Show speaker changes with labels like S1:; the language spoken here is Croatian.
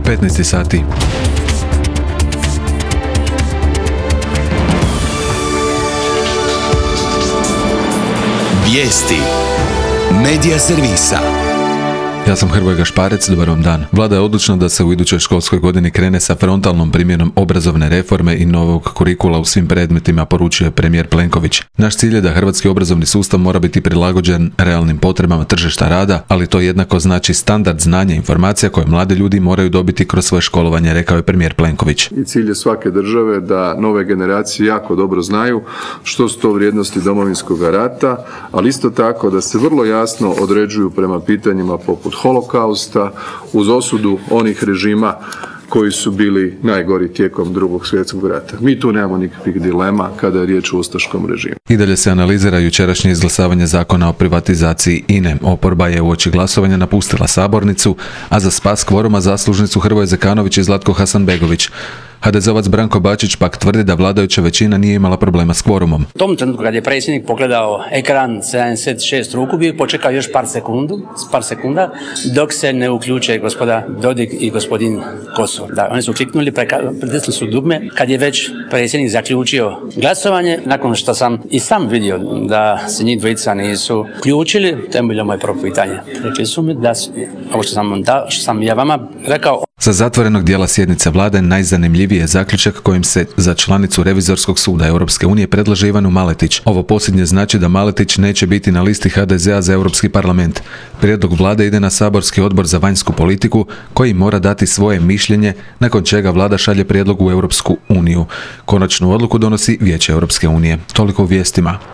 S1: 15 sati.
S2: Vijesti Medija servisa.
S1: Ja sam Hrvoje Gašparec, dobar vam dan. Vlada je odlučna da se u idućoj školskoj godini krene sa frontalnom primjenom obrazovne reforme i novog kurikula u svim predmetima, poručuje premijer Plenković. Naš cilj je da hrvatski obrazovni sustav mora biti prilagođen realnim potrebama tržišta rada, ali to jednako znači standard znanja i informacija koje mladi ljudi moraju dobiti kroz svoje školovanje, rekao je premijer Plenković.
S3: I cilj je svake države da nove generacije jako dobro znaju što su to vrijednosti Domovinskog rata, ali isto tako da se vrlo jasno određuju prema pitanjima poput holokausta, uz osudu onih režima koji su bili najgori tijekom Drugog svjetskog rata. Mi tu nemamo nikakvih dilema kada je riječ o ustaškom režimu.
S1: I dalje se analizira jučerašnje izglasavanje zakona o privatizaciji INA-e. Oporba je uoči glasovanja napustila sabornicu, a za spas kvoruma zaslužni su Hrvoje Zekanović i Zlatko Hasanbegović. HDZ-ovac Branko Bačić pak tvrdi da vladajuća većina nije imala problema s kvorumom.
S4: U tom trenutku kad je predsjednik pogledao ekran 76 ruku, bi počekao još par sekunda dok se ne uključe gospoda Dodik i gospodin Kosor. Da, oni su kliknuli, pritisnuli su dugme. Kad je već predsjednik zaključio glasovanje, nakon što sam i sam vidio da se njih dvojica nisu uključili, to je bilo moje prvo pitanje. Rekli su mi da ovo što sam ja vama rekao.
S1: Sa zatvorenog dijela sjednice vlade najzanimljiviji je zaključak kojim se za članicu Revizorskog suda Europske unije predlaže Ivanu Maletić. Ovo posljednje znači da Maletić neće biti na listi HDZ-a za Europski parlament. Prijedlog vlade ide na saborski odbor za vanjsku politiku koji mora dati svoje mišljenje, nakon čega vlada šalje prijedlog u Europsku uniju. Konačnu odluku donosi Vijeće Europske unije. Toliko u vijestima.